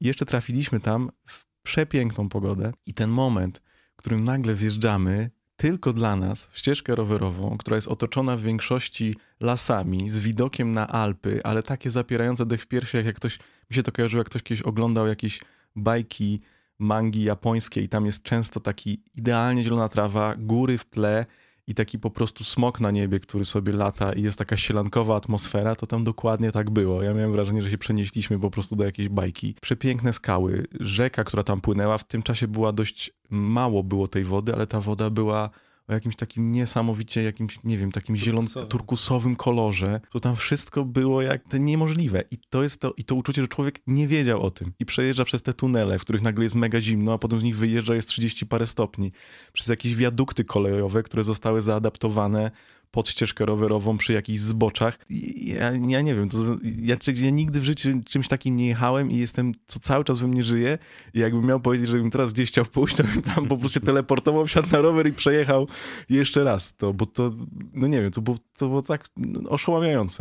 I jeszcze trafiliśmy tam w przepiękną pogodę i ten moment, w którym nagle wjeżdżamy tylko dla nas w ścieżkę rowerową, która jest otoczona w większości lasami, z widokiem na Alpy, ale takie zapierające dech w piersiach, jak ktoś, mi się to kojarzyło, jak ktoś kiedyś oglądał jakieś bajki, mangi japońskie i tam jest często taki idealnie zielona trawa, góry w tle i taki po prostu smok na niebie, który sobie lata i jest taka sielankowa atmosfera, to tam dokładnie tak było. Ja miałem wrażenie, że się przenieśliśmy po prostu do jakiejś bajki. Przepiękne skały, rzeka, która tam płynęła, w tym czasie była dość mało było tej wody, ale ta woda była o jakimś takim niesamowicie, jakimś, nie wiem, takim turkusowym kolorze. To tam wszystko było jak to niemożliwe. I to jest to, i to uczucie, że człowiek nie wiedział o tym. I przejeżdża przez te tunele, w których nagle jest mega zimno, a potem z nich wyjeżdża, jest 30 parę stopni. Przez jakieś wiadukty kolejowe, które zostały zaadaptowane pod ścieżkę rowerową przy jakichś zboczach. Ja nie wiem, ja nigdy w życiu czymś takim nie jechałem i jestem, to cały czas we mnie żyje i jakbym miał powiedzieć, żebym teraz gdzieś chciał pójść, to bym tam po prostu się teleportował, wsiadł na rower i przejechał jeszcze raz to, bo to, no nie wiem, to było tak oszałamiające.